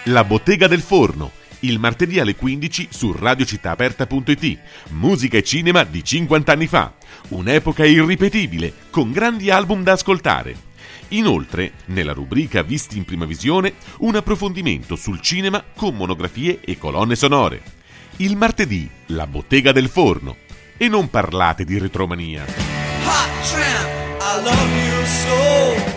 La Bottega del Forno, il martedì alle 15 su radiocittaaperta.it. Musica e cinema di 50 anni fa. Un'epoca irripetibile, con grandi album da ascoltare. Inoltre, nella rubrica Visti in prima visione, un approfondimento sul cinema con monografie e colonne sonore. Il martedì, La Bottega del Forno. E non parlate di retromania. Hot tramp, I love you so.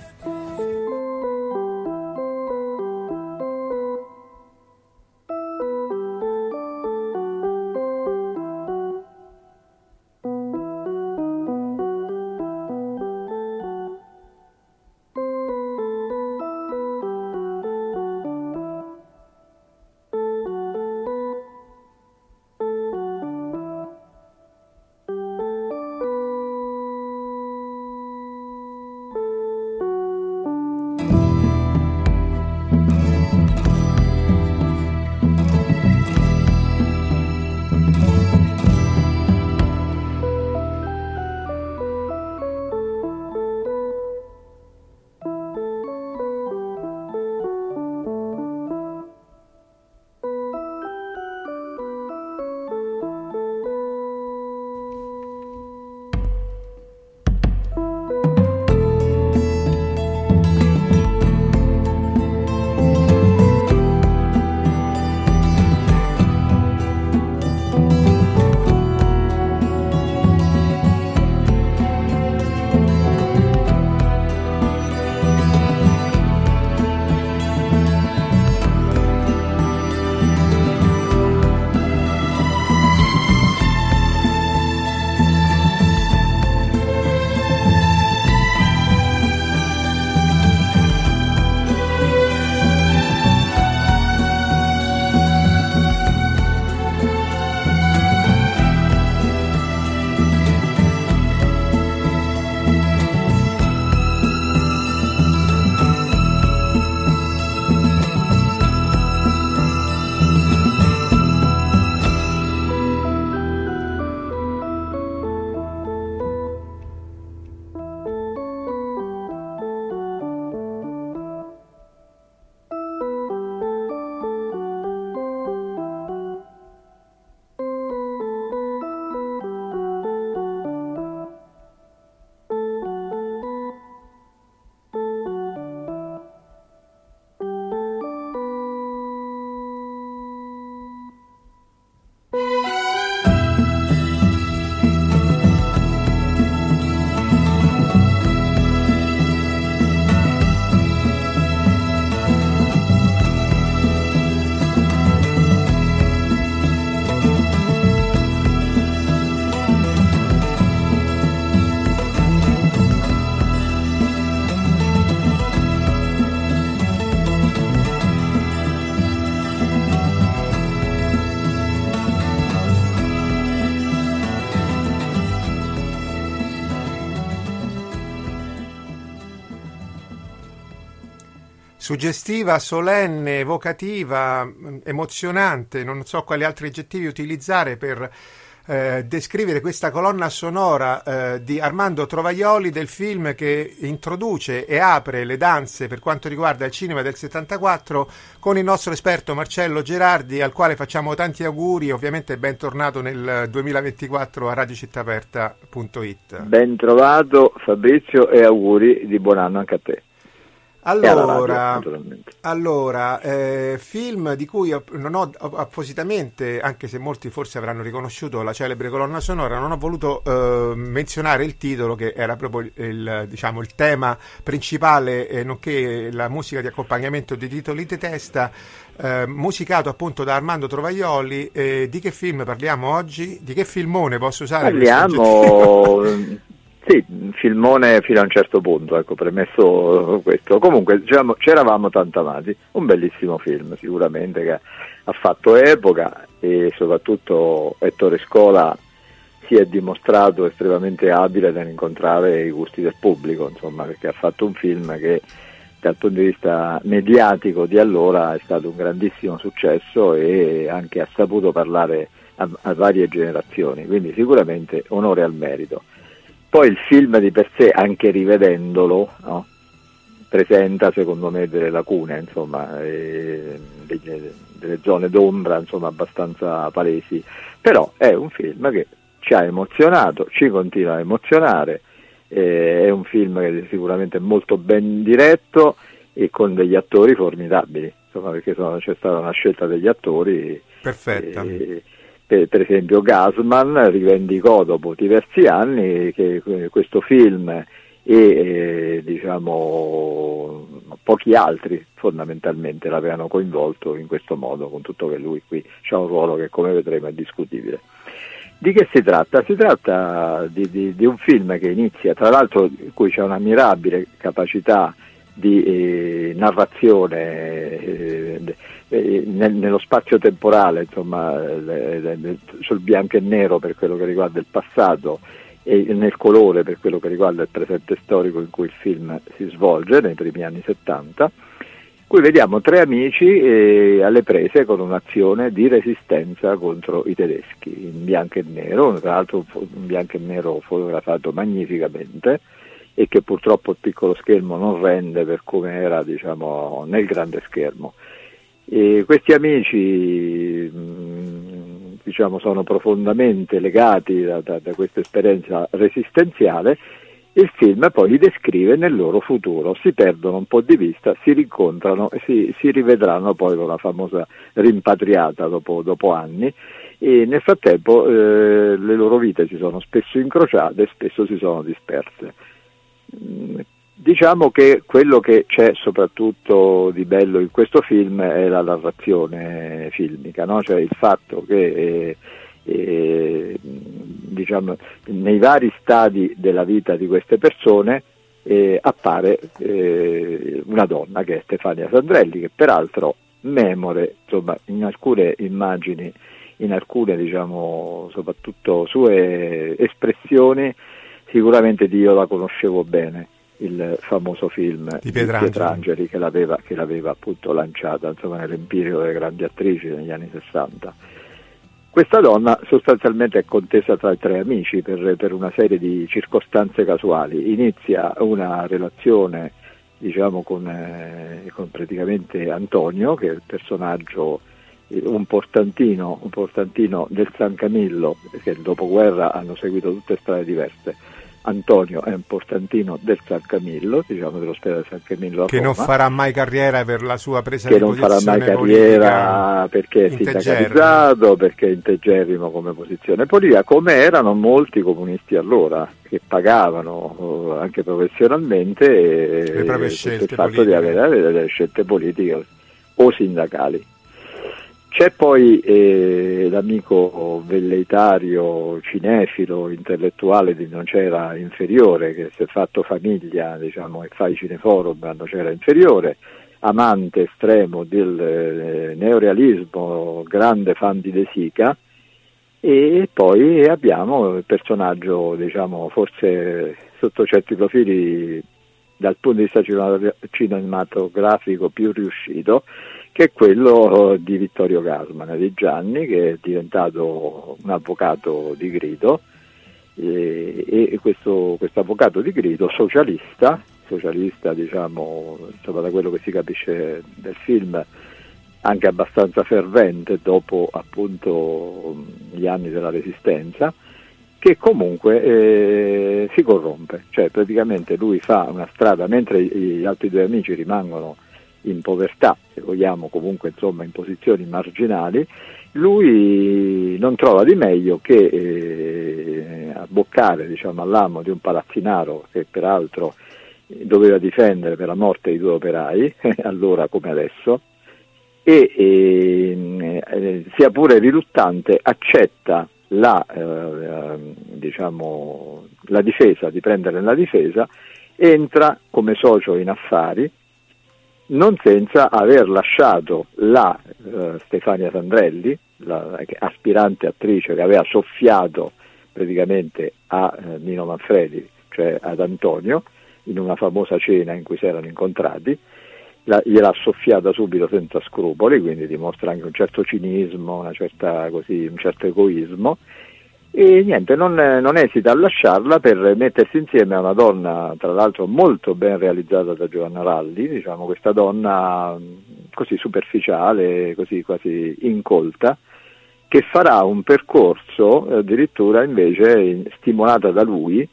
Suggestiva, solenne, evocativa, emozionante, non so quali altri aggettivi utilizzare per descrivere questa colonna sonora di Armando Trovaioli, del film che introduce e apre le danze per quanto riguarda il cinema del 74, con il nostro esperto Marcello Gerardi, al quale facciamo tanti auguri, ovviamente bentornato nel 2024 a radiocittaaperta.it. Ben trovato Fabrizio e auguri di buon anno anche a te. Allora, film di cui non ho appositamente, anche se molti forse avranno riconosciuto la celebre colonna sonora, non ho voluto menzionare il titolo, che era proprio il tema principale, nonché la musica di accompagnamento dei titoli di testa, musicato appunto da Armando Trovaioli. Di che film parliamo oggi? Di che filmone posso usare? Parliamo... Sì, filmone fino a un certo punto, ecco, premesso questo. Comunque ci eravamo tanto amati, un bellissimo film sicuramente, che ha fatto epoca, e soprattutto Ettore Scola si è dimostrato estremamente abile nell'incontrare i gusti del pubblico, insomma, perché ha fatto un film che dal punto di vista mediatico di allora è stato un grandissimo successo e anche ha saputo parlare a varie generazioni, quindi sicuramente onore al merito. Poi il film di per sé, anche rivedendolo, no? presenta secondo me delle lacune, insomma, delle zone d'ombra, insomma, abbastanza palesi, però è un film che ci ha emozionato, ci continua a emozionare, è un film che sicuramente è molto ben diretto e con degli attori formidabili, insomma, perché c'è stata una scelta degli attori perfetta. Per esempio Gassman rivendicò dopo diversi anni che questo film e diciamo pochi altri fondamentalmente l'avevano coinvolto in questo modo, con tutto che lui qui c'ha un ruolo che, come vedremo, è discutibile. Di che si tratta? Si tratta di un film che inizia, tra l'altro, in cui c'è una mirabile capacità di narrazione nello spazio temporale, insomma, sul bianco e nero per quello che riguarda il passato e nel colore per quello che riguarda il presente storico in cui il film si svolge nei primi anni 70. Qui vediamo tre amici alle prese con un'azione di resistenza contro i tedeschi in bianco e nero, tra l'altro un bianco e nero fotografato magnificamente e che purtroppo il piccolo schermo non rende per come era, diciamo, nel grande schermo. E questi amici diciamo, sono profondamente legati da questa esperienza resistenziale. Il film poi li descrive nel loro futuro, si perdono un po' di vista, si rincontrano e si rivedranno poi con la famosa rimpatriata dopo anni, e nel frattempo le loro vite si sono spesso incrociate e spesso si sono disperse. Diciamo che quello che c'è soprattutto di bello in questo film è la narrazione filmica, no? Cioè il fatto che diciamo, nei vari stadi della vita di queste persone appare una donna che è Stefania Sandrelli, che peraltro memore, insomma, in alcune immagini, in alcune, diciamo, soprattutto sue espressioni, sicuramente io la conoscevo bene, il famoso film di Pietrangeli che l'aveva appunto lanciata, insomma, nell'empireo delle grandi attrici negli anni 60. Questa donna sostanzialmente è contesa tra i tre amici per una serie di circostanze casuali. Inizia una relazione, diciamo, con praticamente Antonio, che è il personaggio, un portantino del San Camillo, che nel dopoguerra hanno seguito tutte strade diverse. Antonio è un portantino del San Camillo, diciamo dell'ospedale San Camillo a che Roma, non farà mai carriera per la sua presa che di non posizione farà mai carriera perché è sindacalizzato, perché è integerrimo come posizione politica, come erano molti comunisti allora, che pagavano anche professionalmente le proprie scelte il fatto politiche, di avere delle scelte politiche o sindacali. C'è poi l'amico velleitario, cinefilo, intellettuale di Nocera Inferiore, che si è fatto famiglia, diciamo, e fa i cineforum a Nocera Inferiore, amante estremo del neorealismo, grande fan di De Sica, e poi abbiamo il personaggio, diciamo, forse sotto certi profili dal punto di vista cinematografico più riuscito, che è quello di Vittorio Gassman, di Gianni, che è diventato un avvocato di grido, e questo avvocato di grido socialista, diciamo, insomma, da quello che si capisce del film, anche abbastanza fervente dopo appunto gli anni della Resistenza, che comunque si corrompe, cioè praticamente lui fa una strada mentre gli altri due amici rimangono in povertà, se vogliamo, comunque, insomma, in posizioni marginali. Lui non trova di meglio che abboccare, diciamo, all'amo di un palazzinaro che peraltro doveva difendere per la morte di due operai, allora come adesso, e sia pure riluttante accetta diciamo, la difesa, di prendere la difesa, entra come socio in affari, non senza aver lasciato la Stefania Sandrelli, aspirante attrice che aveva soffiato praticamente a Nino Manfredi, cioè ad Antonio, in una famosa cena in cui si erano incontrati. Gliel'ha soffiata subito senza scrupoli, quindi dimostra anche un certo cinismo, un certo egoismo, E niente, non esita a lasciarla per mettersi insieme a una donna, tra l'altro molto ben realizzata da Giovanna Ralli, diciamo questa donna così superficiale, così quasi incolta, che farà un percorso addirittura invece stimolata da lui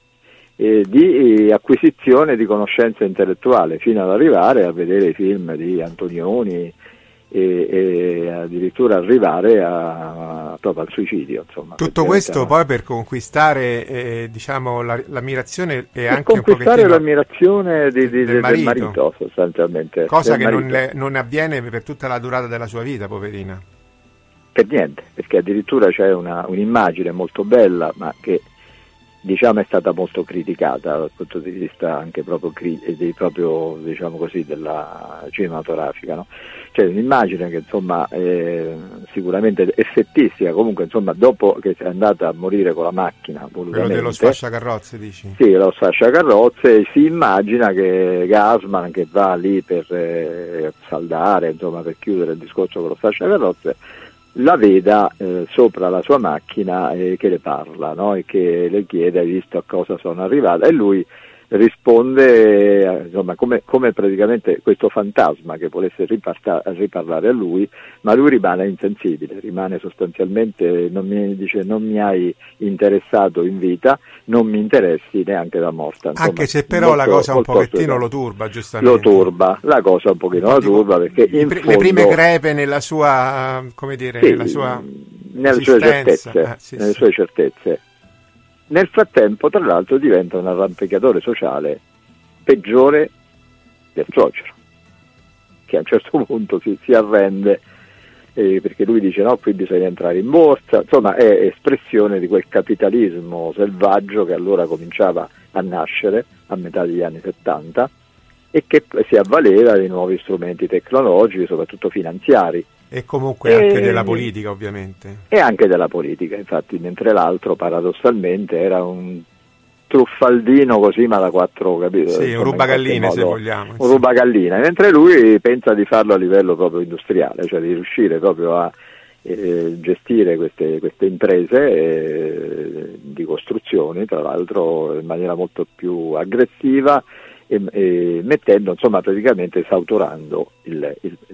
di acquisizione di conoscenza intellettuale, fino ad arrivare a vedere i film di Antonioni e addirittura arrivare proprio al suicidio. Insomma, tutto questo poi per conquistare diciamo l'ammirazione e anche un conquistare pochettino l'ammirazione del marito sostanzialmente, cosa che non avviene per tutta la durata della sua vita, poverina. Per niente, perché addirittura c'è un'immagine molto bella, ma che diciamo è stata molto criticata dal punto di vista anche proprio diciamo così della cinematografica, no? C'è un'immagine che insomma è sicuramente effettistica, comunque insomma dopo che è andata a morire con la macchina volutamente, quello dello sfasciacarrozze, dici? Sì, lo sfasciacarrozze, si immagina che Gassman, che va lì per saldare, insomma per chiudere il discorso con lo sfasciacarrozze, la veda sopra la sua macchina che le parla, no? E che le chiede: hai visto a cosa sono arrivata? E lui risponde insomma come praticamente questo fantasma che volesse riparlare a lui, ma lui rimane insensibile, rimane sostanzialmente, non mi hai interessato in vita, non mi interessi neanche da morta. Insomma, anche se però la cosa un pochettino lo turba, giustamente. Lo turba, la cosa un pochino lo turba, perché in fondo, le prime crepe nella sua, come dire, sì, nelle sue certezze, nelle sue certezze. Nel frattempo, tra l'altro, diventa un arrampicatore sociale peggiore del suocero, che a un certo punto si arrende perché lui dice: no, qui bisogna entrare in borsa. Insomma, è espressione di quel capitalismo selvaggio che allora cominciava a nascere a metà degli anni 70 e che si avvaleva di nuovi strumenti tecnologici, soprattutto finanziari. E comunque anche della politica, ovviamente. E anche della politica, infatti, mentre l'altro paradossalmente era un truffaldino così, ma da quattro, capito? Sì, un rubagalline, se vogliamo. Un rubagalline, mentre lui pensa di farlo a livello proprio industriale, cioè di riuscire proprio a gestire queste imprese di costruzioni, tra l'altro in maniera molto più aggressiva, e mettendo, insomma, praticamente esautorando il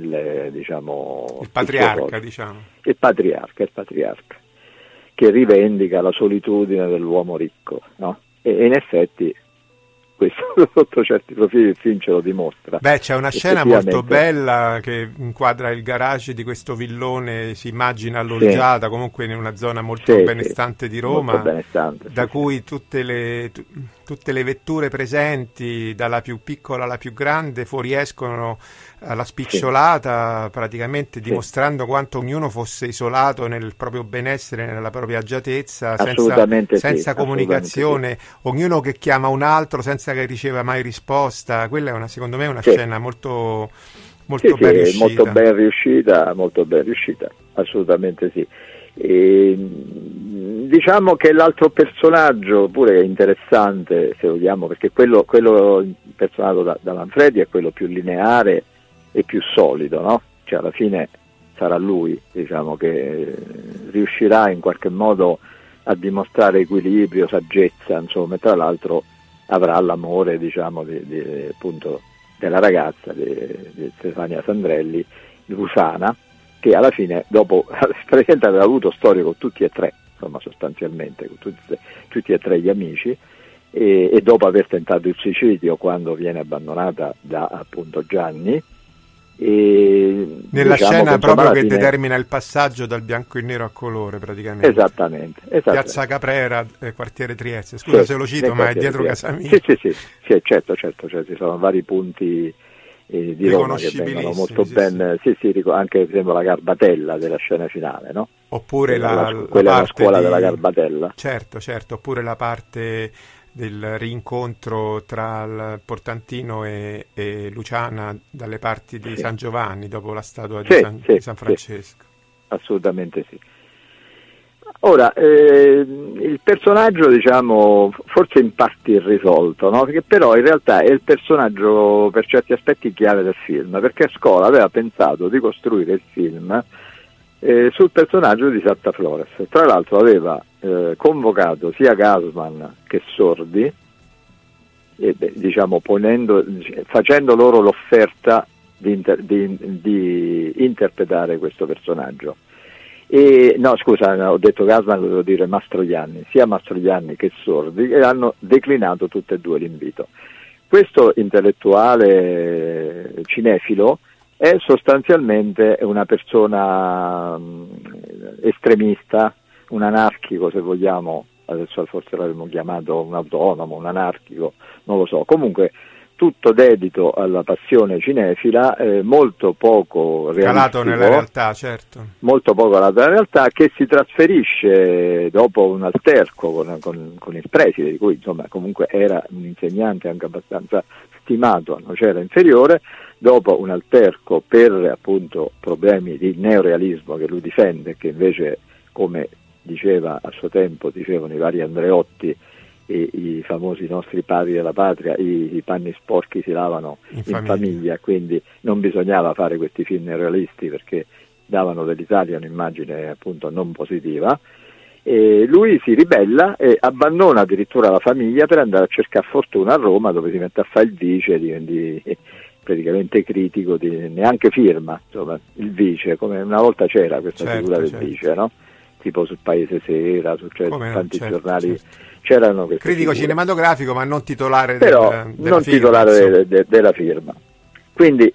patriarca, il patriarca che rivendica la solitudine dell'uomo ricco, no? E in effetti questo sotto certi profili il film ce lo dimostra. Beh, c'è una scena molto bella che inquadra il garage di questo villone, si immagina alloggiata, comunque in una zona molto benestante di Roma, da cui tutte le vetture presenti, dalla più piccola alla più grande, fuoriescono alla spicciolata, praticamente dimostrando quanto ognuno fosse isolato nel proprio benessere, nella propria agiatezza, senza comunicazione, ognuno che chiama un altro senza che riceva mai risposta. Quella è secondo me una scena molto ben riuscita. Molto ben riuscita, assolutamente sì. Diciamo che l'altro personaggio pure è interessante, se vogliamo, perché quello personato da Manfredi è quello più lineare e più solido, no? Cioè alla fine sarà lui, diciamo, che riuscirà in qualche modo a dimostrare equilibrio, saggezza, insomma, e tra l'altro avrà l'amore, diciamo, appunto della ragazza di Stefania Sandrelli, Rusana, che alla fine dopo praticamente aveva avuto storie con tutti e tre, insomma, sostanzialmente con tutti e tre gli amici, e dopo aver tentato il suicidio quando viene abbandonata da appunto Gianni. Nella scena proprio che determina il passaggio dal bianco e nero a colore, praticamente. Esattamente. Piazza Caprera, quartiere Trieste. Scusa se lo cito, ma è dietro casa mia. Sì, certo, cioè, ci sono vari punti di Roma che vengono molto ben, anche per esempio la Garbatella della scena finale, no? Oppure quella è la scuola della Garbatella. Certo, oppure la parte del rincontro tra il Portantino e Luciana dalle parti di San Giovanni dopo la statua di San Francesco. Assolutamente sì. Ora, il personaggio, diciamo, forse in parte irrisolto, no? Perché però in realtà è il personaggio per certi aspetti chiave del film, perché Scola aveva pensato di costruire il film sul personaggio di Satta Flores. Tra l'altro aveva convocato sia Gassman che Sordi, diciamo facendo loro l'offerta di interpretare questo personaggio. Ho detto Gassman, devo dire Mastroianni, sia Mastroianni che Sordi, e hanno declinato tutte e due l'invito. Questo intellettuale cinefilo è sostanzialmente una persona estremista, un anarchico, se vogliamo, adesso forse l'avremmo chiamato un autonomo, un anarchico, non lo so, comunque tutto dedito alla passione cinefila, molto poco realistico, calato nella realtà, certo. Molto poco calato nella realtà, che si trasferisce dopo un alterco con il preside, di cui insomma comunque era un insegnante anche abbastanza stimato a Nocera Inferiore, dopo un alterco per appunto problemi di neorealismo che lui difende, che invece, come diceva a suo tempo, dicevano i vari Andreotti e i famosi nostri padri della patria, i panni sporchi si lavano in famiglia, quindi non bisognava fare questi film neorealisti perché davano dell'Italia un'immagine appunto non positiva. E lui si ribella e abbandona addirittura la famiglia per andare a cercare fortuna a Roma, dove si mette a fare il vice di praticamente critico, neanche firma, insomma, il vice, come una volta c'era questa figura del vice, no? Tipo sul Paese Sera, su tanti giornali, c'erano queste critico figure. Cinematografico, ma non titolare però della non firma, titolare della firma. Quindi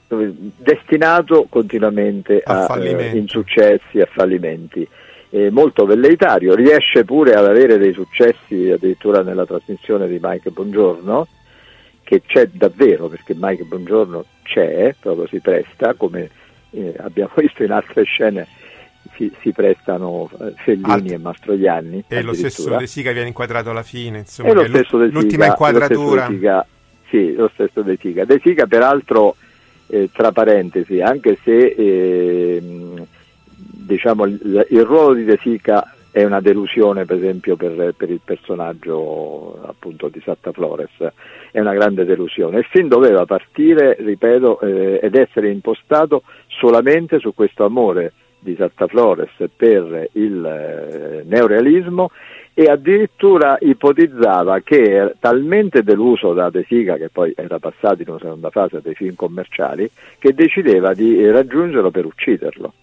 destinato continuamente a insuccessi, a fallimenti. Molto velleitario, riesce pure ad avere dei successi addirittura nella trasmissione di Mike Bongiorno, che c'è davvero, perché Mike Bongiorno c'è, proprio si presta, come abbiamo visto in altre scene, si prestano Fellini e Mastroianni. E lo stesso De Sica viene inquadrato alla fine, insomma, e lo stesso l'ultima inquadratura. Lo stesso De Sica. De Sica peraltro, tra parentesi, anche se diciamo il ruolo di De Sica è una delusione, per esempio per il personaggio appunto di Satta Flores, è una grande delusione. Il film doveva partire, ripeto, ed essere impostato solamente su questo amore di Satta Flores per il neorealismo, e addirittura ipotizzava che era talmente deluso da De Sica, che poi era passato in una seconda fase dei film commerciali, che decideva di raggiungerlo per ucciderlo.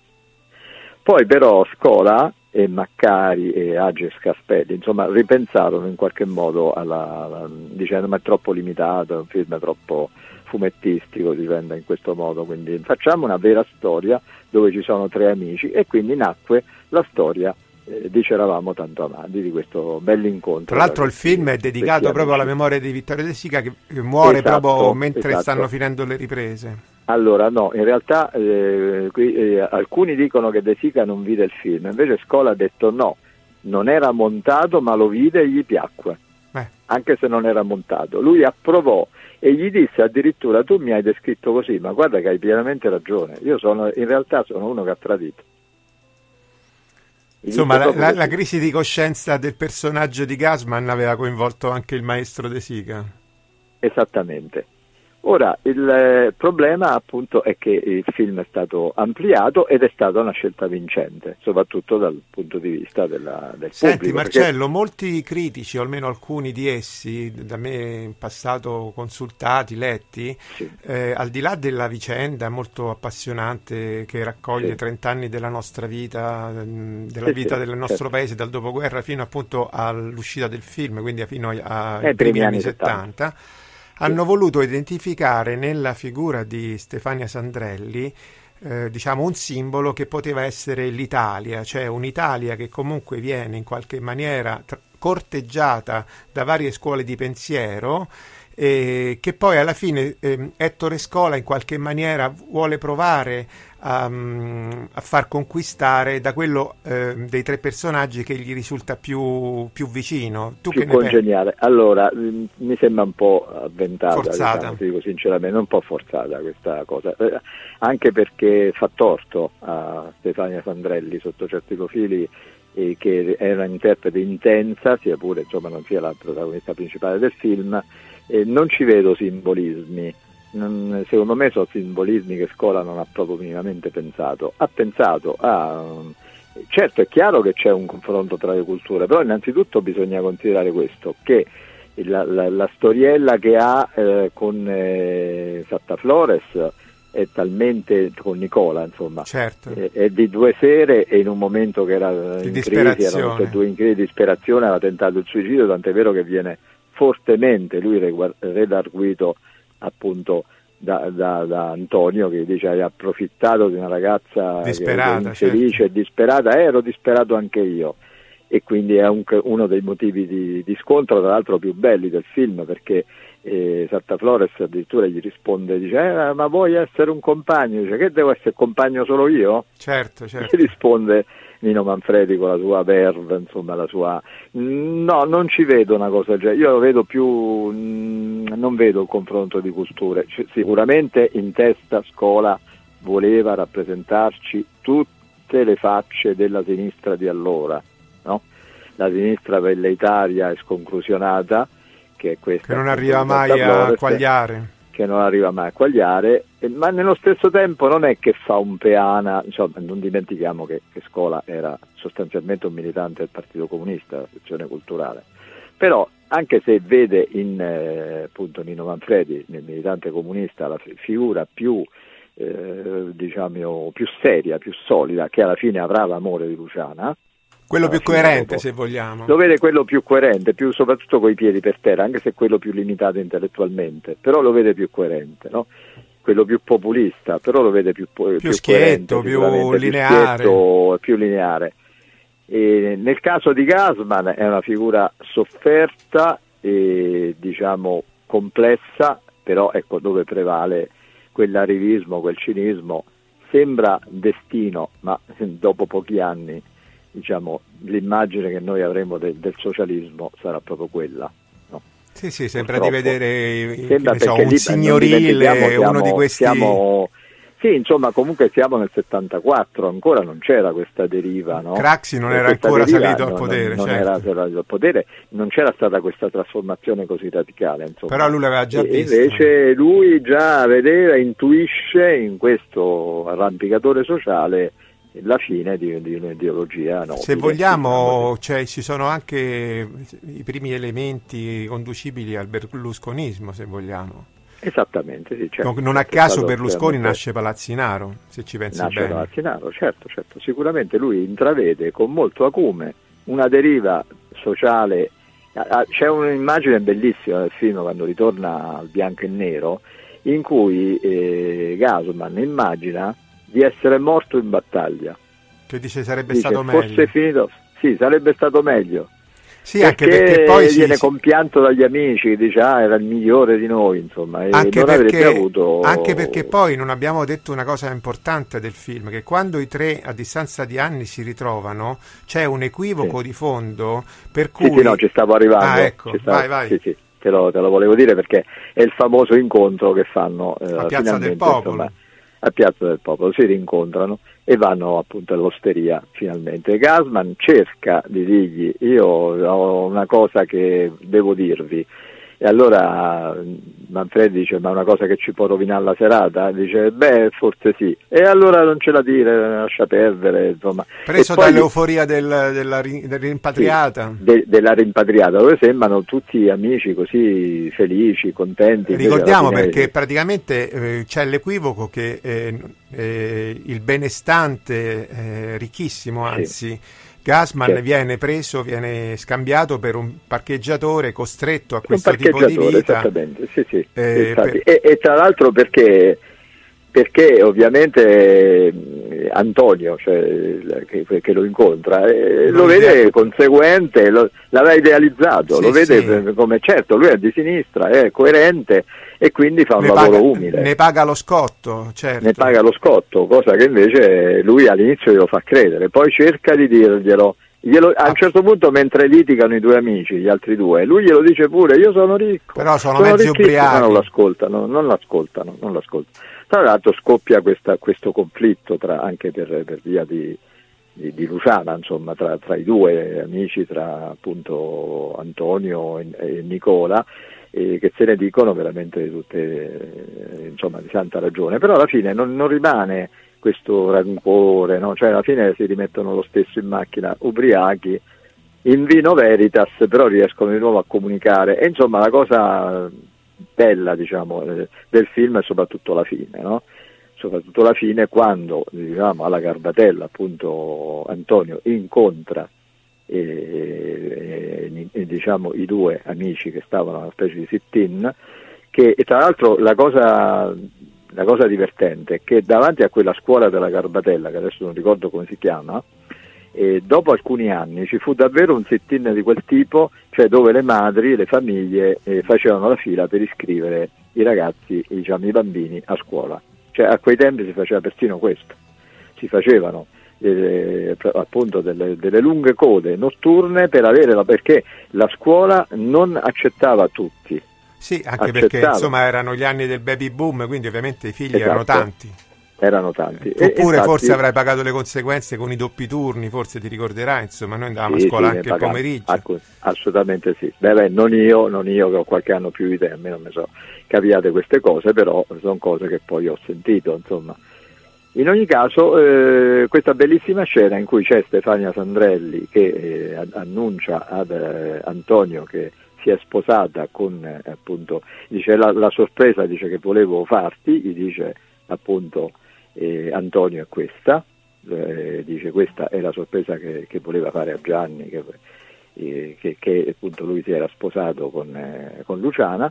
Poi però Scola e Maccari e Age Scarpelli, insomma, ripensarono in qualche modo dicendo: ma è troppo limitato, è un film troppo fumettistico, si rende in questo modo, quindi facciamo una vera storia dove ci sono tre amici, e quindi nacque la storia di C'eravamo tanto amanti, di questo bell'incontro. Tra l'altro il film è dedicato proprio alla memoria di Vittorio De Sica, che muore proprio mentre stanno finendo le riprese. Allora no, in realtà alcuni dicono che De Sica non vide il film, invece Scola ha detto no, non era montato, ma lo vide e gli piacque, anche se non era montato. Lui approvò e gli disse addirittura: tu mi hai descritto così, ma guarda che hai pienamente ragione, in realtà sono uno che ha tradito. Insomma, la crisi di coscienza del personaggio di Gassman aveva coinvolto anche il maestro De Sica. Esattamente. Ora, il problema appunto è che il film è stato ampliato ed è stata una scelta vincente, soprattutto dal punto di vista del Senti, pubblico. Marcello, molti critici, o almeno alcuni di essi, da me in passato consultati, letti, sì, al di là della vicenda molto appassionante che raccoglie 30 anni della nostra vita, della vita del nostro paese dal dopoguerra fino appunto all'uscita del film, quindi fino ai primi anni 70, hanno voluto identificare nella figura di Stefania Sandrelli diciamo un simbolo che poteva essere l'Italia, cioè un'Italia che comunque viene in qualche maniera corteggiata da varie scuole di pensiero, che poi alla fine Ettore Scola in qualche maniera vuole provare a far conquistare da quello dei tre personaggi che gli risulta più vicino. Tu più che ne congeniale. Allora, mi sembra un po' avventata, forzata. Diciamo, dico sinceramente, un po' forzata questa cosa, anche perché fa torto a Stefania Sandrelli sotto certi profili, che è una interprete intensa, sia pure insomma non sia la protagonista principale del film. Non ci vedo simbolismi secondo me sono simbolismi che Scola non ha proprio minimamente pensato. Ha pensato certo, è chiaro che c'è un confronto tra le culture, però innanzitutto bisogna considerare questo, che la storiella che ha con Satta Flores è talmente, con Nicola insomma, certo, è di 2 sere, e in un momento che era in crisi, erano tutti e due in crisi di disperazione, aveva tentato il suicidio, tant'è vero che viene fortemente lui redarguito appunto da Antonio, che dice: hai approfittato di una ragazza disperata, infelice e disperata. Ero disperato anche io, e quindi è uno dei motivi di scontro, tra l'altro più belli del film, perché Satta Flores addirittura gli risponde, dice: ma vuoi essere un compagno? Dice: che devo essere compagno solo io? Certo. Gli risponde Nino Manfredi con la sua verve, insomma, la sua... No, non ci vedo una cosa del genere. Io lo vedo più... non vedo il confronto di culture. Sicuramente in testa Scola voleva rappresentarci tutte le facce della sinistra di allora, no? La sinistra velleitaria e sconclusionata, che è questa, che non arriva mai a quagliare. Ma nello stesso tempo non è che fa un peana, insomma, non dimentichiamo che Scola era sostanzialmente un militante del Partito Comunista, la sezione culturale, però anche se vede in appunto Nino Manfredi, nel militante comunista, la figura più diciamo più seria, più solida, che alla fine avrà l'amore di Luciana, quello più coerente, se vogliamo. Lo vede quello più coerente, più soprattutto coi piedi per terra, anche se quello più limitato intellettualmente, però lo vede più coerente, no? Quello più populista, però lo vede più schietto, coerente, più lineare. E nel caso di Gassman è una figura sofferta e diciamo complessa, però ecco dove prevale quell'arrivismo, quel cinismo. Sembra destino, ma dopo pochi anni, diciamo, l'immagine che noi avremo del socialismo sarà proprio quella, no? Sì, sembra di vedere un signorile, uno di questi... Sì, insomma, comunque siamo nel 74, ancora non c'era questa deriva, no? Craxi non era ancora salito al potere, non certo. era salito al potere, non c'era stata questa trasformazione così radicale, insomma. Però lui l'aveva già visto. Invece lui già vedeva, intuisce in questo arrampicatore sociale la fine di un'ideologia nobile. Se vogliamo, ci sono anche i primi elementi conducibili al berlusconismo, se vogliamo. Esattamente, sì, certo. Non a caso Berlusconi nasce Palazzinaro, se ci pensi bene. Nasce Palazzinaro, certo, sicuramente lui intravede con molto acume una deriva sociale. C'è un'immagine bellissima del film quando ritorna al bianco e nero, in cui Gassman immagina di essere morto in battaglia. Che dice stato meglio. Fosse finito, sì, sarebbe stato meglio. Sì, anche perché poi viene compianto dagli amici, dice era il migliore di noi, insomma, e anche non avrebbe avuto... Anche perché poi non abbiamo detto una cosa importante del film, che quando i tre a distanza di anni si ritrovano c'è un equivoco di fondo per cui... Sì, no, ci stavo arrivando. Ecco, vai. Sì, te lo volevo dire, perché è il famoso incontro che fanno a Piazza del Popolo. Insomma, a Piazza del Popolo si rincontrano e vanno appunto all'osteria finalmente. Gassman cerca di dirgli: io ho una cosa che devo dirvi, e allora Manfredi dice: ma una cosa che ci può rovinare la serata? Dice: beh, forse sì. E allora non ce la dire, lascia perdere, insomma. Preso dall'euforia della rimpatriata. Sì, della rimpatriata, dove sembrano tutti amici così felici, contenti. Ricordiamo perché praticamente c'è l'equivoco che il benestante, ricchissimo anzi, Gassman viene scambiato per un parcheggiatore costretto a questo tipo di vita. Esattamente, sì. E tra l'altro perché ovviamente Antonio, cioè, che lo incontra, lo vede conseguente, l'aveva idealizzato, lo vede come, certo, lui è di sinistra, è coerente e quindi fa un lavoro umile. Ne paga lo scotto, certo. Ne paga lo scotto, cosa che invece lui all'inizio glielo fa credere, poi cerca di dirglielo. A un certo punto, mentre litigano i due amici, gli altri due, lui glielo dice pure: io sono ricco, però sono mezzi ubriachi. Non l'ascoltano. Tra l'altro scoppia questo conflitto anche per via di Luciana, insomma, tra i due amici, tra appunto Antonio e Nicola, che se ne dicono veramente di tutte, insomma, di santa ragione, però alla fine non rimane questo rancore, no? Cioè alla fine si rimettono lo stesso in macchina ubriachi, in vino veritas, però riescono di nuovo a comunicare, e insomma la cosa bella, diciamo, del film è soprattutto la fine, no? Soprattutto la fine, quando, diciamo, alla Garbatella appunto Antonio incontra diciamo i due amici che stavano a una specie di sit-in, che, e tra l'altro la cosa divertente è che davanti a quella scuola della Garbatella, che adesso non ricordo come si chiama, dopo alcuni anni ci fu davvero un sit-in di quel tipo, cioè dove le madri, le famiglie facevano la fila per iscrivere i ragazzi, diciamo i bambini, a scuola. Cioè a quei tempi si faceva persino questo, si facevano appunto delle lunghe code notturne per perché la scuola non accettava tutti. Sì, anche perché insomma erano gli anni del baby boom, quindi ovviamente i figli erano tanti. Erano tanti. Oppure infatti, forse avrai pagato le conseguenze con i doppi turni, forse ti ricorderai, insomma noi andavamo a scuola anche il pomeriggio. Assolutamente sì. Beh, non io che ho qualche anno più di te, a me non mi so capiate queste cose, però sono cose che poi ho sentito, insomma. In ogni caso, questa bellissima scena in cui c'è Stefania Sandrelli che annuncia ad Antonio che si è sposata con, appunto, dice la sorpresa, dice che volevo farti, gli dice appunto Antonio è questa, dice questa è la sorpresa che voleva fare a Gianni, che appunto lui si era sposato con Luciana,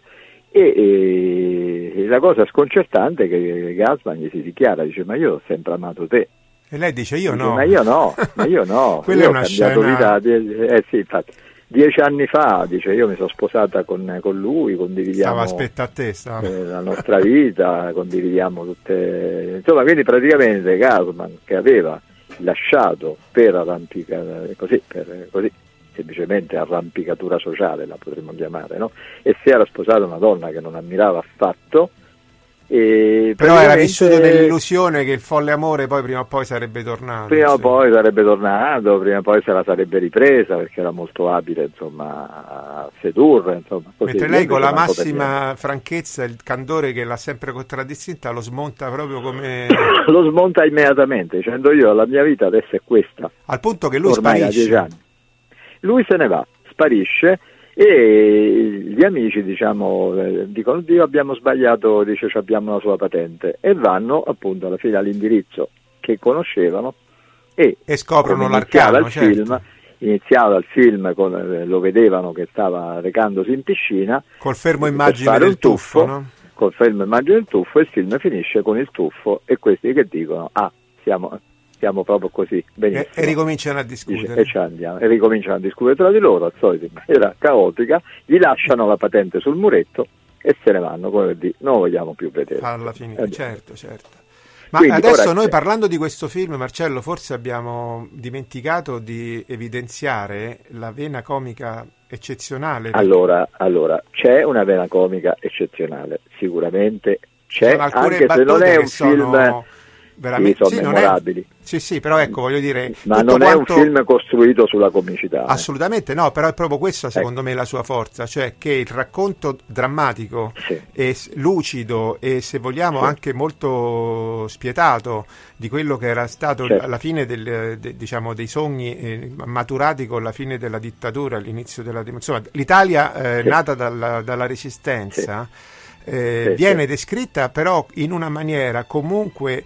e la cosa sconcertante è che Gassman gli si dichiara, dice ma io ho sempre amato te. E lei dice io no. Ma io no. Quella io è una scena... sì, infatti. 10 anni fa, dice, io mi sono sposata con lui, condividiamo la nostra vita, condividiamo tutte, insomma, quindi praticamente Gassman, che aveva lasciato per arrampicare, così semplicemente arrampicatura sociale la potremmo chiamare, no? E si era sposato una donna che non ammirava affatto. Però era vissuto nell'illusione che il folle amore poi prima o poi sarebbe tornato. Prima o poi se la sarebbe ripresa, perché era molto abile, insomma, a sedurre, insomma, così. Mentre lei con la massima franchezza, il candore che l'ha sempre contraddistinta, lo smonta proprio come... lo smonta immediatamente, dicendo io la mia vita adesso è questa. Al punto che lui ormai sparisce. Da 10 anni. Lui se ne va, sparisce, e gli amici, diciamo, dicono Dio abbiamo sbagliato, dice abbiamo la sua patente, e vanno appunto alla fine all'indirizzo che conoscevano e scoprono l'arcano, iniziava il film lo vedevano che stava recandosi in piscina col fermo immagine del tuffo, no? Col fermo immagine del tuffo, e il film finisce con il tuffo e questi che dicono siamo proprio così, benissimo. E ricominciano a discutere. E ricominciano a discutere tra di loro, al solito in maniera caotica, gli lasciano la patente sul muretto e se ne vanno, come per dire, non vogliamo più vedere. Alla fine, certo. Ma quindi, adesso noi parlando di questo film, Marcello, forse abbiamo dimenticato di evidenziare la vena comica eccezionale. Allora, c'è una vena comica eccezionale, sicuramente c'è, anche se non è un film... veramente sono memorabili. Sì, però ecco, voglio dire, ma non è un film costruito sulla comicità. Assolutamente no, però è proprio questa secondo me la sua forza, cioè che il racconto drammatico e lucido e, se vogliamo, anche molto spietato di quello che era stato alla fine diciamo dei sogni maturati con la fine della dittatura, all'inizio della insomma, l'Italia nata dalla Resistenza, viene descritta però in una maniera comunque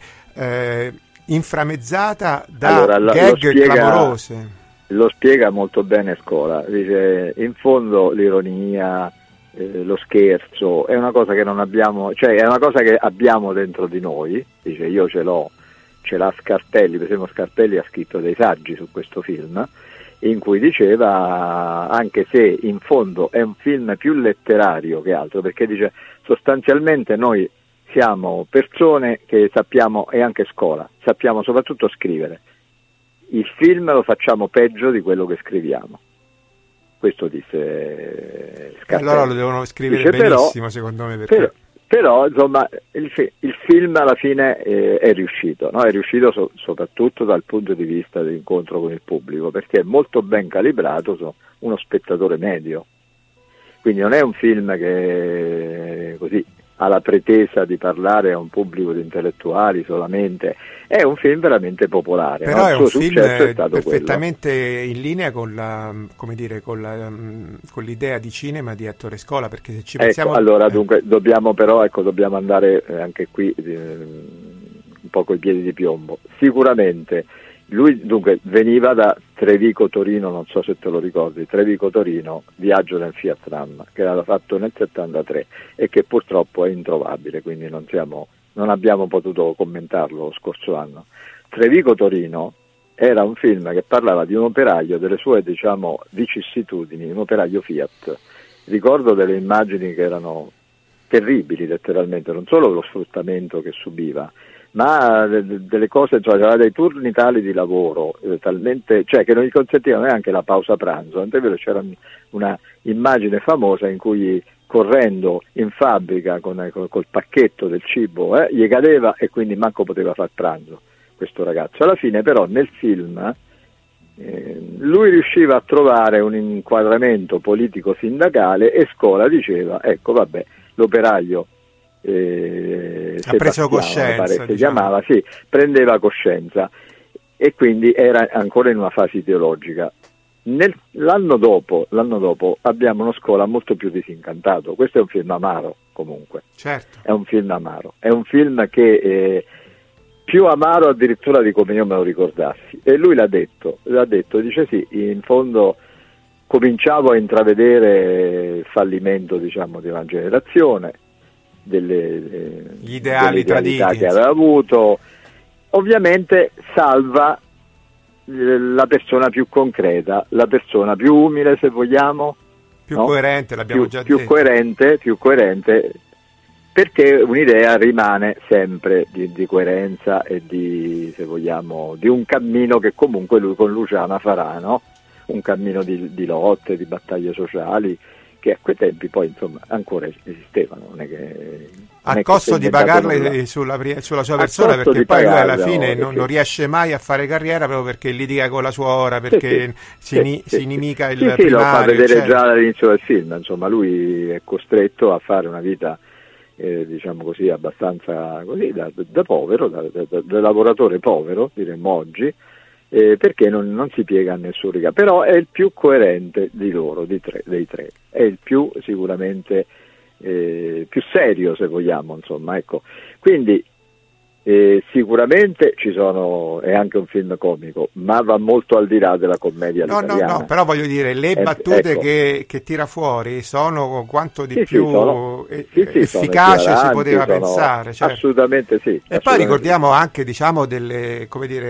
inframmezzata da gag clamorose. Lo spiega molto bene Scola, dice in fondo l'ironia, lo scherzo è una cosa che non abbiamo, cioè è una cosa che abbiamo dentro di noi, dice io ce l'ha Scarpelli, per esempio Scarpelli ha scritto dei saggi su questo film in cui diceva, anche se in fondo è un film più letterario che altro, perché dice sostanzialmente noi siamo persone che sappiamo, e anche Scola, sappiamo soprattutto scrivere. Il film lo facciamo peggio di quello che scriviamo. Questo disse Scarpelli. Allora lo devono scrivere benissimo, secondo me. Però insomma, il film alla fine è riuscito, no? È riuscito soprattutto dal punto di vista dell'incontro con il pubblico, perché è molto ben calibrato su uno spettatore medio. quindi non è un film che così ha la pretesa di parlare a un pubblico di intellettuali solamente, è un film veramente popolare. Però è il un suo film successo è stato perfettamente in linea con la, come dire, con l'idea di cinema di Ettore Scola, perché se ci pensiamo... Allora dunque dobbiamo andare anche qui un po' coi piedi di piombo. Sicuramente lui dunque veniva da Trevico Torino, non so se te lo ricordi, Trevico Torino, viaggio nel Fiat Tram, che era fatto nel 73 e che purtroppo è introvabile, quindi non abbiamo potuto commentarlo lo scorso anno. Trevico Torino era un film che parlava di un operaio, delle sue vicissitudini, un operaio Fiat. Ricordo delle immagini che erano terribili letteralmente, non solo lo sfruttamento che subiva, ma delle cose, aveva dei turni tali di lavoro talmente, che non gli consentivano neanche la pausa pranzo. Tant'è vero, c'era una immagine famosa in cui correndo in fabbrica col pacchetto del cibo gli cadeva e quindi manco poteva far pranzo questo ragazzo. Alla fine però nel film lui riusciva a trovare un inquadramento politico sindacale e Scola diceva ecco vabbè, l'operaio ha preso coscienza, si chiamava, sì, prendeva coscienza e quindi era ancora in una fase ideologica. L'anno dopo abbiamo uno Scola molto più disincantato. Questo è un film amaro comunque, certo. È un film amaro, è un film che più amaro addirittura di come io me lo ricordassi, e lui l'ha detto, dice sì, in fondo cominciavo a intravedere il fallimento di una generazione, gli ideali traditi che aveva avuto. Ovviamente salva la persona più concreta, la persona più umile, se vogliamo, più coerente, l'abbiamo già detto. Più coerente, perché un'idea rimane sempre di coerenza e se vogliamo, di un cammino che comunque lui con Luciana farà, no? Un cammino di lotte, di battaglie sociali, che a quei tempi poi insomma ancora esistevano, non è che a costo di pagarle sulla sua persona, perché poi lui alla fine non riesce mai a fare carriera proprio perché litiga con la suora, perché si inimica il primario. Lo fa vedere già dall'inizio del film, insomma lui è costretto a fare una vita abbastanza così da povero, da lavoratore povero, diremmo oggi, perché non si piega a nessun riga, però è il più coerente di loro, dei tre, è il più sicuramente più serio, se vogliamo, insomma, ecco. Quindi sicuramente è anche un film comico, ma va molto al di là della commedia italiana. No, però voglio dire, le battute che tira fuori sono quanto di più efficace si poteva pensare, certo. Assolutamente sì. E poi ricordiamo anche il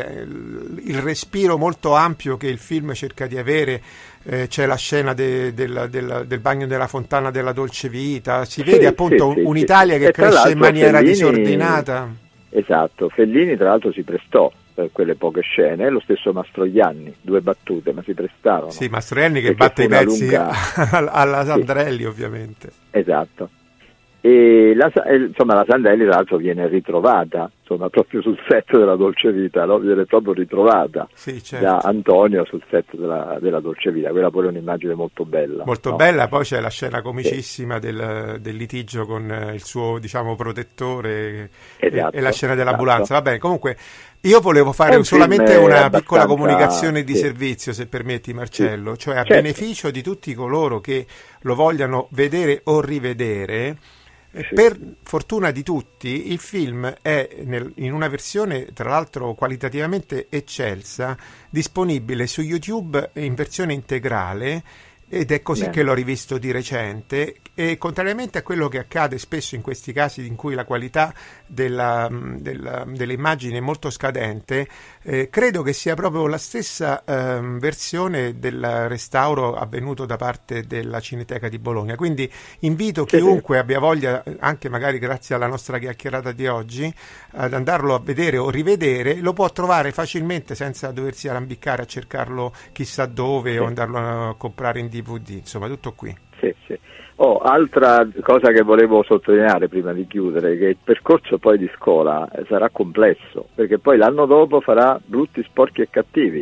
respiro molto ampio che il film cerca di avere. C'è la scena del bagno della fontana della dolce vita, si vede appunto un'Italia che cresce in maniera disordinata. Esatto, Fellini tra l'altro si prestò per quelle poche scene, lo stesso Mastroianni, 2 battute, ma si prestarono. Sì, Mastroianni che batte i pezzi alla Sandrelli, ovviamente. Esatto. E la Sandelli tra l'altro viene ritrovata proprio sul set della Dolce Vita, no? Viene proprio ritrovata da Antonio sul set della Dolce Vita. Quella pure è un'immagine molto bella, bella. Poi c'è la scena comicissima del litigio con il suo protettore, e la scena dell'ambulanza. Va bene, comunque io volevo fare solamente una piccola comunicazione di servizio, se permetti, Marcello, cioè a beneficio di tutti coloro che lo vogliano vedere o rivedere. Per fortuna di tutti, il film è in una versione tra l'altro qualitativamente eccelsa, disponibile su YouTube in versione integrale, ed è così che l'ho rivisto di recente, e contrariamente a quello che accade spesso in questi casi in cui la qualità delle immagini è molto scadente, credo che sia proprio la stessa versione del restauro avvenuto da parte della Cineteca di Bologna. Quindi invito chiunque abbia voglia, anche magari grazie alla nostra chiacchierata di oggi, ad andarlo a vedere o rivedere. Lo può trovare facilmente senza doversi arrampicare a cercarlo chissà dove o andarlo a comprare in DVD, insomma tutto qui. Sì. Altra cosa che volevo sottolineare prima di chiudere, che il percorso poi di Scola sarà complesso, perché poi l'anno dopo farà Brutti, sporchi e cattivi,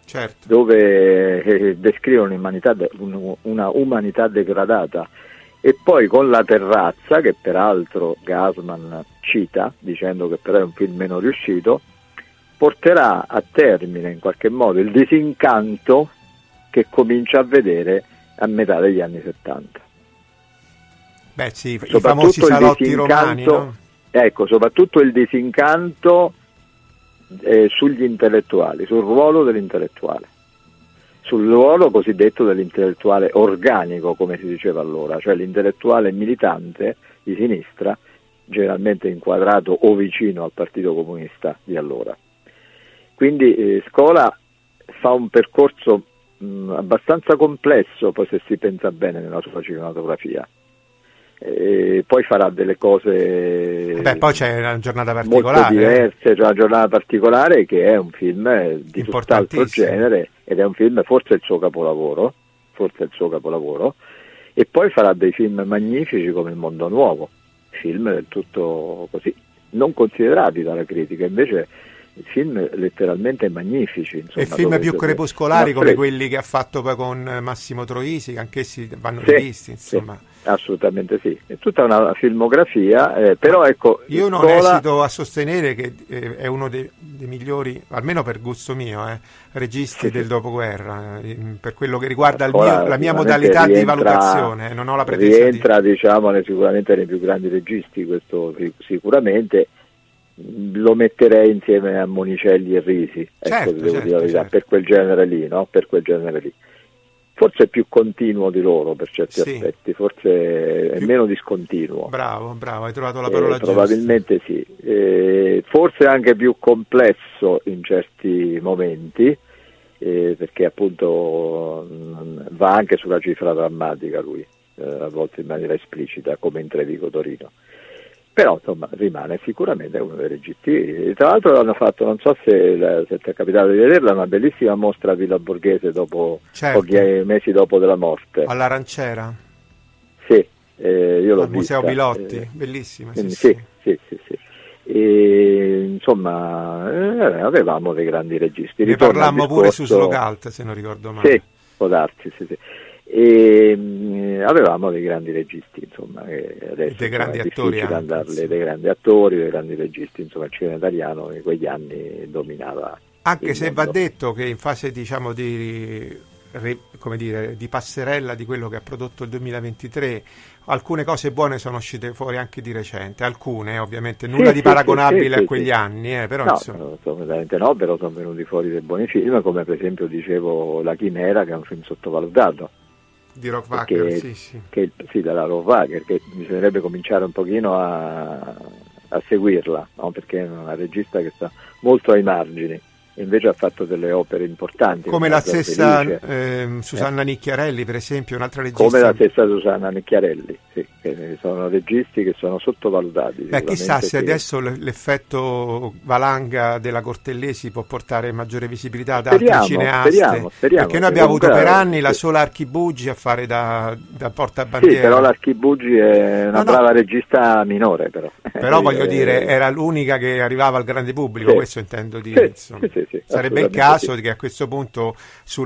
certo. dove descrive una umanità degradata, e poi con La terrazza, che peraltro Gassman cita dicendo che però è un film meno riuscito, porterà a termine in qualche modo il disincanto che comincia a vedere a metà degli anni 70. Beh sì, i famosi salotti romani, no? Ecco, soprattutto il disincanto sugli intellettuali, sul ruolo dell'intellettuale, sul ruolo cosiddetto dell'intellettuale organico, come si diceva allora, cioè l'intellettuale militante di sinistra, generalmente inquadrato o vicino al Partito Comunista di allora. Quindi Scola fa un percorso abbastanza complesso, poi se si pensa bene, nella sua cinematografia. Poi farà delle cose poi c'è una giornata molto particolare, diverse, c'è una giornata particolare che è un film di tutt'altro genere, ed è un film, forse il suo capolavoro, e poi farà dei film magnifici come Il mondo nuovo, film del tutto così non considerati dalla critica, invece film letteralmente magnifici, insomma, e film più crepuscolari come quelli che ha fatto poi con Massimo Troisi, che anch'essi vanno rivisti, insomma. Sì. Assolutamente sì, è tutta una filmografia, però ecco... Io non esito a sostenere che è uno dei migliori, almeno per gusto mio, registi del dopoguerra, per quello che riguarda la mia modalità di valutazione, non ho la pretesa rientra diciamo sicuramente nei più grandi registi, questo sicuramente. Lo metterei insieme a Monicelli e Risi, ecco, devo dire la verità, per quel genere lì, no? Per quel genere lì. Forse è più continuo di loro per certi aspetti, forse è meno discontinuo. Bravo, hai trovato la parola giusta. Probabilmente sì. Forse anche più complesso in certi momenti, perché appunto va anche sulla cifra drammatica lui, a volte in maniera esplicita, come in Trevico Torino. Però insomma rimane sicuramente uno dei registi. Tra l'altro hanno fatto, non so se ti è capitato di vederla, una bellissima mostra a Villa Borghese pochi mesi dopo della morte. All'Aranciera? Sì, io l'ho al vista. Museo Bilotti, bellissima. Sì. E, insomma, avevamo dei grandi registi. Ne parlammo pure su Slocalt, se non ricordo male. Sì, può darsi, sì. E avevamo dei grandi registi, insomma, che adesso dei grandi attori dei grandi attori, dei grandi registi, insomma, il cinema italiano in quegli anni dominava. Anche se va detto che in fase, diciamo, di passerella di quello che ha prodotto il 2023, alcune cose buone sono uscite fuori anche di recente, alcune ovviamente nulla di paragonabile a quegli anni, però no, insomma. Assolutamente no, però sono venuti fuori dei buoni film, come per esempio dicevo La Chimera, che è un film sottovalutato di Rockwacker, della Rockwacker, che bisognerebbe cominciare un pochino a seguirla, no? Perché è una regista che sta molto ai margini, invece ha fatto delle opere importanti, come la stessa Susanna Nicchiarelli, per esempio, un'altra regista, come la stessa Susanna Nicchiarelli, sì, che sono registi che sono sottovalutati. Chissà se adesso l'effetto valanga della Cortellesi può portare maggiore visibilità ad altri cineasti, speriamo, perché noi abbiamo avuto per anni la sola Archibugi a fare da portabandiera. Sì, però l'Archibugi è una brava regista minore, però voglio dire, era l'unica che arrivava al grande pubblico, questo intendo dire, insomma. Sì, sarebbe il caso che a questo punto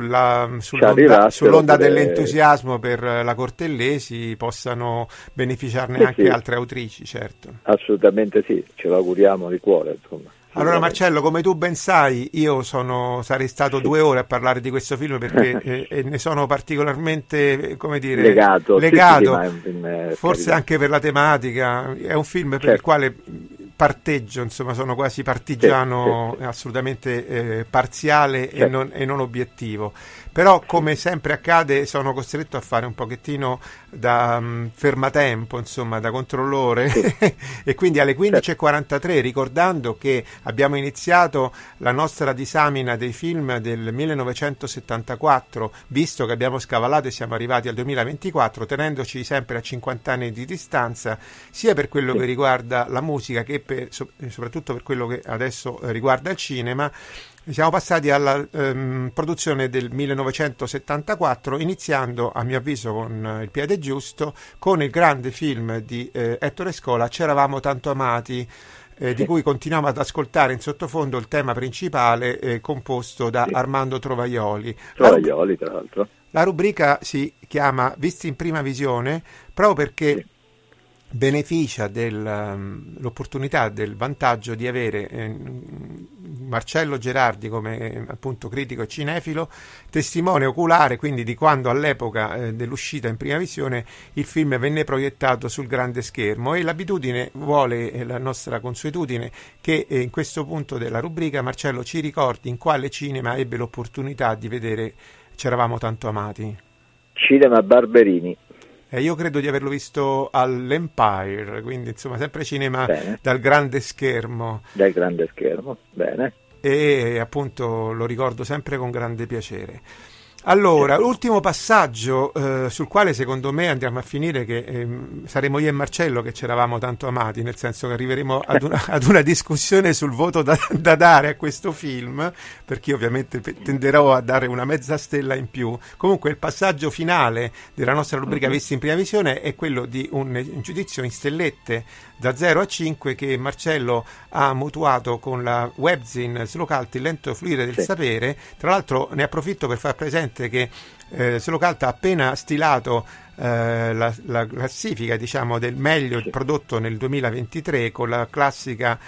sull'onda dell'entusiasmo per la Cortellesi possano beneficiarne anche altre autrici, certo. Assolutamente sì, ce lo auguriamo di cuore, insomma. Allora Marcello, come tu ben sai, io sarei stato 2 ore a parlare di questo film perché ne sono particolarmente, come dire, legato. Forse anche per la tematica, è un film per il quale parteggio, insomma, sono quasi partigiano, assolutamente parziale e non obiettivo. Però, come sempre accade, sono costretto a fare un pochettino da fermatempo, insomma, da controllore, e quindi alle 15:43, ricordando che abbiamo iniziato la nostra disamina dei film del 1974, visto che abbiamo scavallato e siamo arrivati al 2024, tenendoci sempre a 50 anni di distanza, sia per quello che riguarda la musica che soprattutto per quello che adesso riguarda il cinema. Siamo passati alla produzione del 1974, iniziando, a mio avviso, con il piede giusto, con il grande film di Ettore Scola, C'eravamo tanto amati, di cui continuiamo ad ascoltare in sottofondo il tema principale composto da Armando Trovaioli. Trovaioli, tra l'altro. La rubrica si chiama Visti in prima visione proprio perché beneficia dell'opportunità, del vantaggio di avere Marcello Gerardi come appunto critico e cinefilo, testimone oculare quindi di quando all'epoca dell'uscita in prima visione il film venne proiettato sul grande schermo, e l'abitudine vuole, la nostra consuetudine, che in questo punto della rubrica Marcello ci ricordi in quale cinema ebbe l'opportunità di vedere C'eravamo tanto amati. Cinema Barberini. Io credo di averlo visto all'Empire, quindi insomma sempre cinema Bene. dal grande schermo. Dal grande schermo, bene. E appunto lo ricordo sempre con grande piacere. Allora, l'ultimo passaggio sul quale secondo me andiamo a finire, che saremo io e Marcello che ci eravamo tanto amati, nel senso che arriveremo ad una discussione sul voto da dare a questo film, perché io ovviamente tenderò a dare una mezza stella in più. Comunque il passaggio finale della nostra rubrica Visti in prima visione è quello di un giudizio in stellette da 0 a 5 che Marcello ha mutuato con la webzine Slocalt, il lento fluire del sapere. Tra l'altro ne approfitto per far presente che Slocalt ha appena stilato la classifica, diciamo, del meglio prodotto nel 2023 con la classica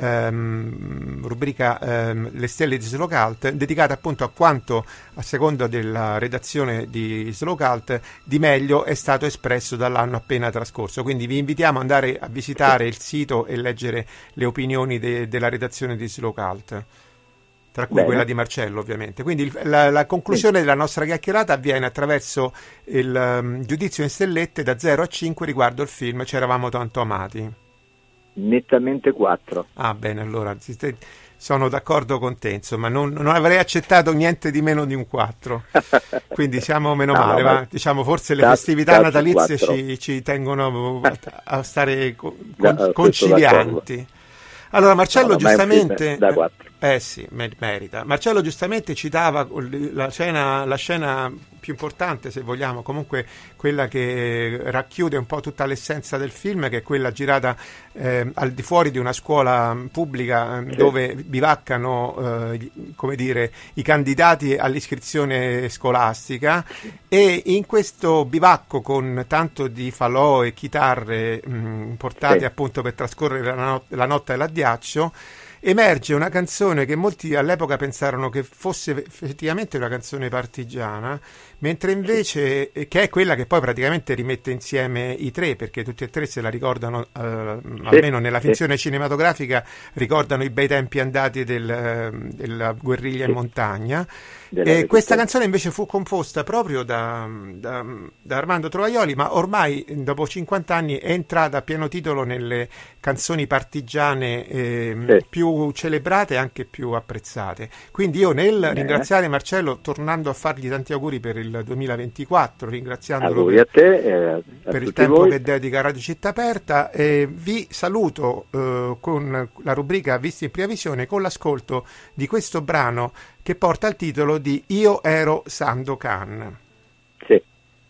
rubrica Le stelle di Slocalt, dedicata appunto a quanto, a seconda della redazione di Slocalt, di meglio è stato espresso dall'anno appena trascorso. Quindi vi invitiamo ad andare a visitare il sito e leggere le opinioni della redazione di Slocalt, tra cui quella di Marcello ovviamente. Quindi la conclusione della nostra chiacchierata avviene attraverso il giudizio in stellette da 0 a 5 riguardo il film C'eravamo tanto amati. Nettamente 4. Ah, bene, allora sono d'accordo con te, insomma non avrei accettato niente di meno di un 4, quindi siamo meno male, ma diciamo forse le festività natalizie ci tengono a stare concilianti. Allora Marcello giustamente da 4. Sì, merita. Marcello giustamente citava la scena più importante, se vogliamo, comunque quella che racchiude un po' tutta l'essenza del film, che è quella girata al di fuori di una scuola pubblica dove bivaccano come dire, i candidati all'iscrizione scolastica, e in questo bivacco, con tanto di falò e chitarre portate appunto per trascorrere la notte all'addiaccio, emerge una canzone che molti all'epoca pensarono che fosse effettivamente una canzone partigiana, mentre invece, che è quella che poi praticamente rimette insieme i tre, perché tutti e tre se la ricordano, almeno nella finzione cinematografica, ricordano i bei tempi andati della guerriglia in montagna. E questa canzone invece fu composta proprio da Armando Trovaioli, ma ormai dopo 50 anni è entrata a pieno titolo nelle canzoni partigiane più celebrate e anche più apprezzate. Quindi io, nel ringraziare Marcello, tornando a fargli tanti auguri per il 2024, ringraziandolo a te, per il tempo che dedica a Radio Città Aperta, vi saluto con la rubrica Visti in prima visione, con l'ascolto di questo brano che porta il titolo di Io ero Sandokan. Sì.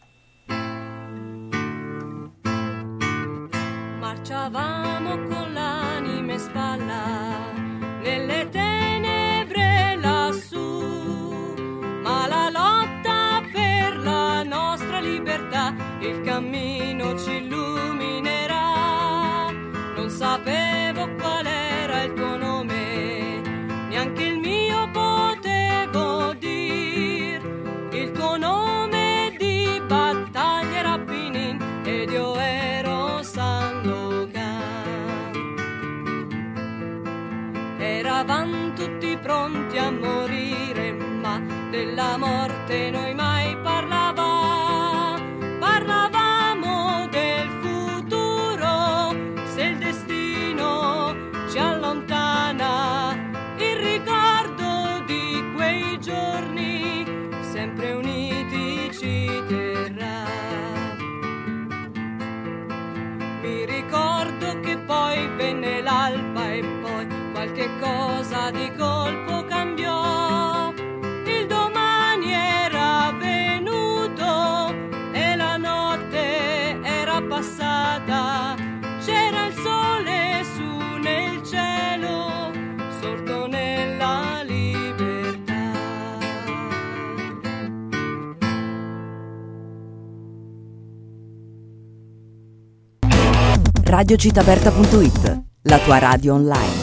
Marciavamo con l'anima in spalla nelle tenebre lassù, ma la lotta per la nostra libertà il cammino ci illuminerà. Non sapevo qual era il tuo nome, neanche il mio potevo dir. Il tuo nome di battaglia era Pinin ed io ero Sandokan. Eravamo tutti pronti a morire, ma della morte noi mai parlavamo del futuro, se il destino ci allontana, il ricordo di quei giorni sempre uniti ci terrà. Mi ricordo che poi venne l'alba e poi qualche cosa di colpo cambiò. Il domani era vero. radiocitaperta.it, la tua radio online.